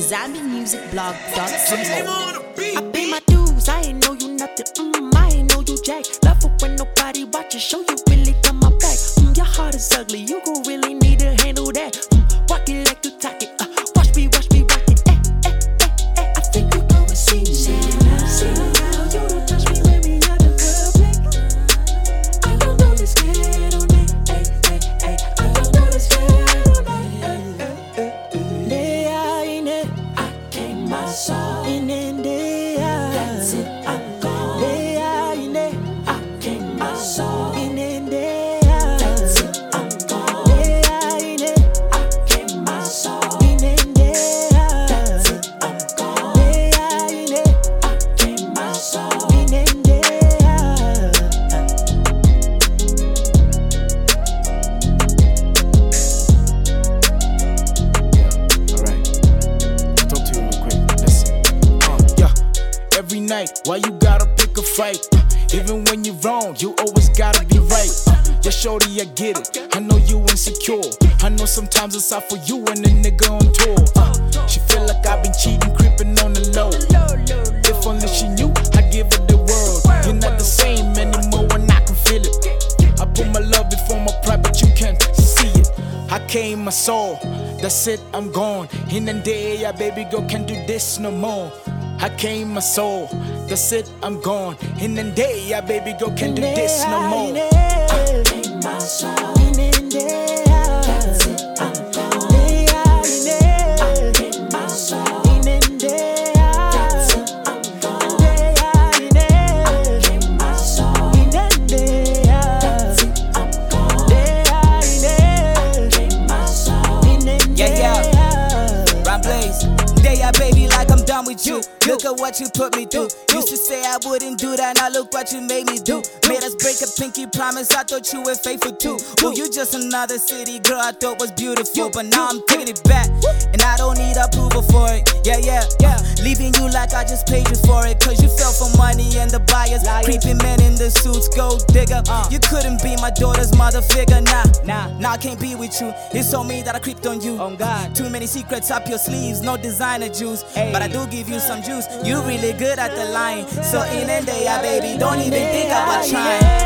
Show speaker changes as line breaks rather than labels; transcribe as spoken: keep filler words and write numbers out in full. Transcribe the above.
Zambi Music Blog dot com.
I pay my dues, I ain't know you nothing, mm, I ain't know you jack. Love it when nobody watches, show you really got my back. Mm, your heart is ugly, you gon' really need to handle that. Mm, walk it like you talk it, uh, watch me, watch me rock it. Eh, eh, eh, eh. I think you go and see me, see me now, see me now. You don't touch me when we out in public. I don't know this head on it, eh, eh, eh. I don't know this head on it, eh, eh, eh. Day I in it, I came my soul in India. That's it, I'm gone. Day I in it, I came my soul in India. That's it, I'm gone. Day I in it, I came my soul in India. That's it, I'm gone. Day I in it, I came my soul in India.
Alright, I'll talk to you real quick. Listen. Uh, yeah. Every night, why you gotta pick a fight? Uh, even when you're wrong, you always gotta be right. Uh, yeah, shorty, I get it. I know you insecure. I know sometimes it's out for you and a nigga on tour. Uh, she feel like I've been cheating, creeping on the low. If only she knew, I give her the world. You're not the same anymore when I can feel it. I put my love before my pride, but you can't see it. I came my soul, that's it, I'm gone. In the day, yeah, baby girl, can't do this no more. I came my soul, that's it, I'm gone. In the day, yeah, baby girl, can't do this no more.
I came my soul in India. That's it, I'm gone. Day I came my soul in India. That's it, I'm gone. Day I came my soul in India. That's it, I'm gone. Day I came my soul in India.
Yeah, yeah. Rhyme Blaze. Day I baby like I'm done with you. Look at what you put me through. Used to say I wouldn't do that, now look what you made me do. Made us break a pinky promise, I thought you were faithful too. Well, you just another city girl I thought was beautiful, but now I'm taking it back, and I don't need approval for it. Yeah, yeah, yeah. Leaving you like I just paid you for it, cause you fell for money and the buyers. Creeping men in the suits, gold digger. You couldn't be my daughter's mother figure, nah, nah, nah, I can't be with you. It's on me that I creeped on you. Oh God, too many secrets up your sleeves, no designer juice, but I do give you some juice. You really good at the line, so in and day, yeah, baby, don't even think about trying.